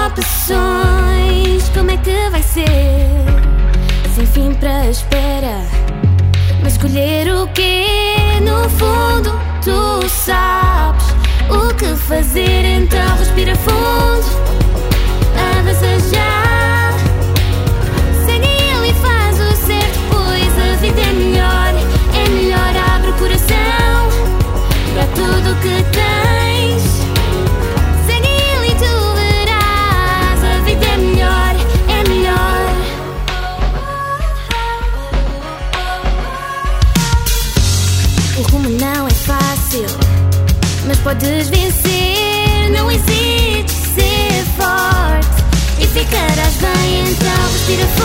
opções. Como é que vai ser? Sem fim para a espera, mas escolher o quê? No fundo tu sabes o que fazer, então respira fundo, avança já, segue ele e faz o certo, pois a vida é melhor, abre o coração para tudo o que tens. Segue ele e tu verás, a vida é melhor, é melhor. O rumo não é fácil, mas podes vencer. Não hesites, ser forte e ficarás bem, então respira.